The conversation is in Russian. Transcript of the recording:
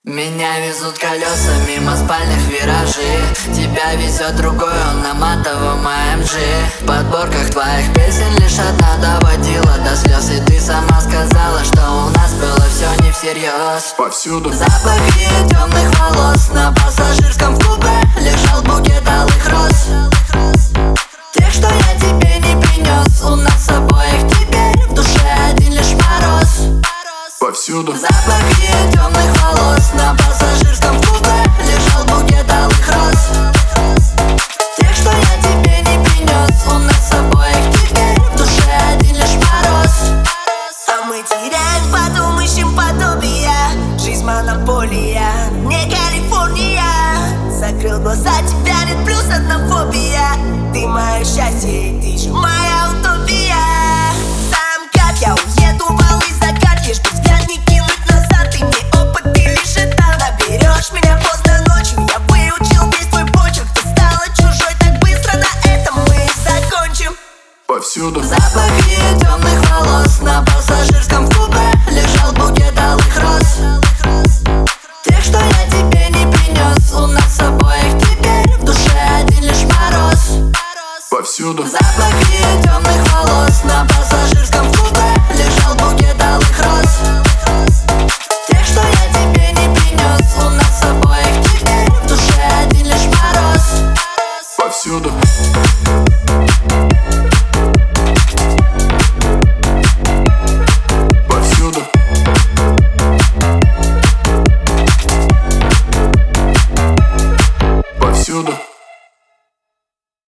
Меня везут колеса мимо спальных виражей. Тебя везет другой, он на матовом AMG. В подборках твоих песен лишь одна доводила до слез. И ты сама сказала, что у нас было все не всерьез. Повсюду запахи темных волос. На пассажирском в купе лежал букет алых роз. Тех, что я тебе не принес. У нас обоих теперь в душе один лишь мороз. повсюду запахи темных волос. На пассажирском в купе лежал букет алых роз. Тех, что я тебе не принес. У нас обоих теперь в душе один лишь мороз. А мы теряем, потом ищем подобия. Жизнь монополия, не Калифорния. Закрыл глаза, тебя нет, плюс одна фобия. Ты мое счастье, ты же моя